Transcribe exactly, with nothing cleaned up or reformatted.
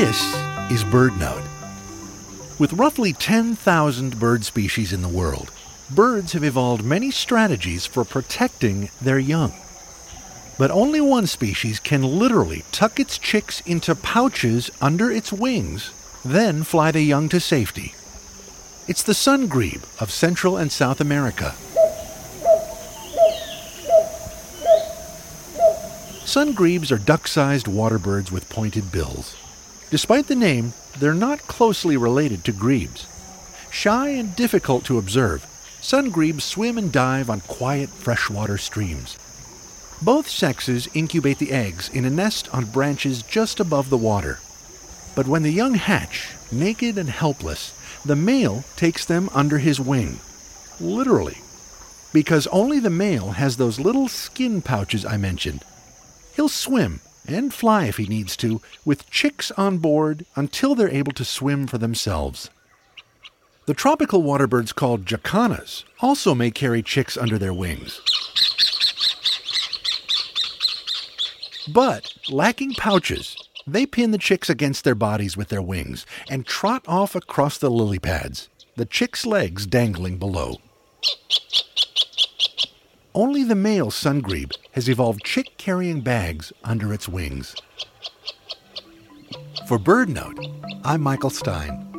This is BirdNote. With roughly ten thousand bird species in the world, birds have evolved many strategies for protecting their young. But only one species can literally tuck its chicks into pouches under its wings, then fly the young to safety. It's the sungrebe of Central and South America. Sungrebes are duck-sized water birds with pointed bills. Despite the name, they're not closely related to grebes. Shy and difficult to observe, sungrebes swim and dive on quiet freshwater streams. Both sexes incubate the eggs in a nest on branches just above the water. But when the young hatch, naked and helpless, the male takes them under his wing. Literally. Because only the male has those little skin pouches I mentioned. He'll swim, and fly if he needs to, with chicks on board until they're able to swim for themselves. The tropical water birds called jacanas also may carry chicks under their wings. But, lacking pouches, they pin the chicks against their bodies with their wings and trot off across the lily pads, the chicks' legs dangling below. Only the male sungrebe has evolved chick-carrying bags under its wings. For BirdNote, I'm Michael Stein.